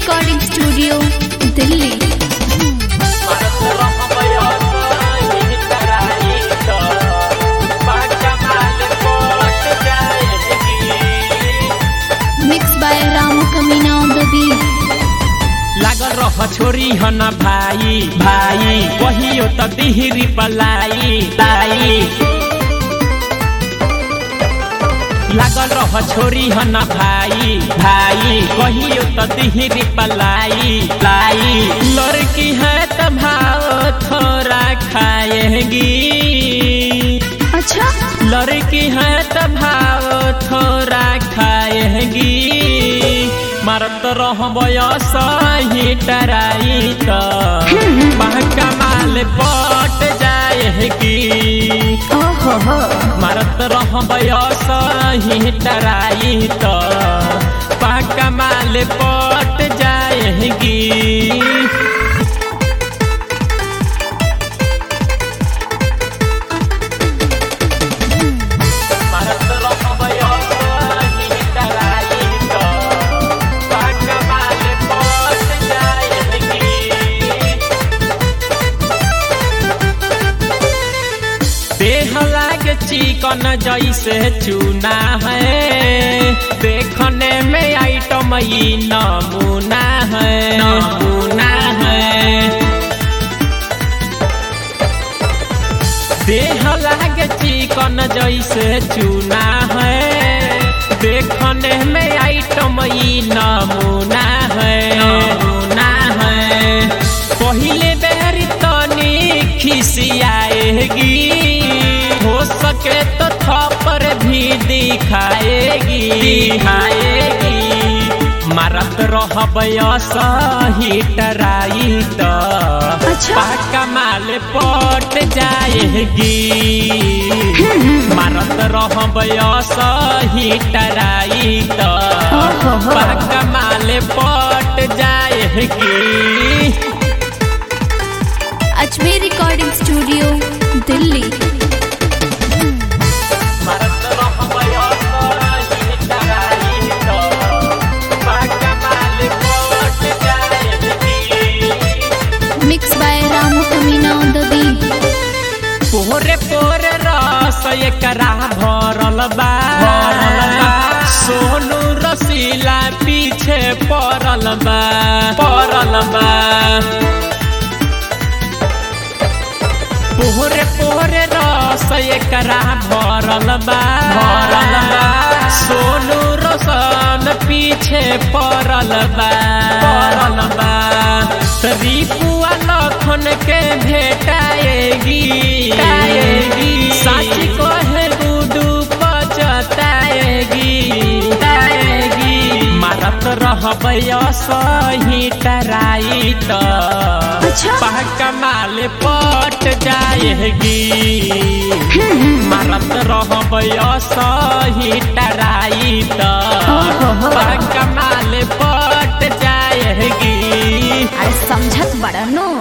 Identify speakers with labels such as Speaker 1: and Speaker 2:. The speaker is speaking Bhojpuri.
Speaker 1: Recording studio Delhi. Mix by Ramu Kamina on the beat.
Speaker 2: लागल रह छोरी हन भाई भाई कहियो त दिहरी पलाई लाई। लागल रह छोरी हन भाई भाई कहियो त दिहरी पलाई लाई। लड़की है त भाव थोड़ा खाएगी।
Speaker 1: अच्छा
Speaker 2: लड़की है त भाव थोड़ा खाएगी। मारत रह बयस ही टराई त कमाल पट जाएगी। मारत रह बयस ही टराई त कमाल पट जाएगी। चिकन जैसे चूना है देखने में आइटम ही नमूना है नमूना है। देह लागे चिकन जैसे चूना है देखने में आइटम ही नमूना है नमूना है। पहले बेरी तनी खिसियाएगी हो सके तो थप्पड़ भी दिखाएगी दिखाएगी। मारत रह सही टराई त कमाल पट जाएगी। मारत रह सही टराई त कमाल पट जाएगी।
Speaker 1: Ajmer recording studio Delhi. Mix by Ramu Kamina on the beat.
Speaker 2: पोरे पोरे रस एकरा भरल बा सोनू रसीला पीछे पड़ल बा पड़ल बा। पोरे पोरे रस एकरा भरल बा सोनू रसन पीछे पड़ल बा पड़ल बा। रिपुआ लखन के भेटाएगी सच कहे गुडू पचताएगी। मारत रह सही टराई त कमाल पट जाएगी। मारत रह सही टराई त कमाल पट जाएगी।
Speaker 1: समझत बड़ा नो।